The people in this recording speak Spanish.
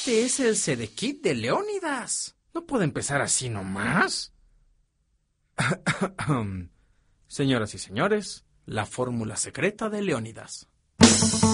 Este es el Sedekit de Leónidas. No puede empezar así nomás. Señoras y señores, la fórmula secreta de Leónidas.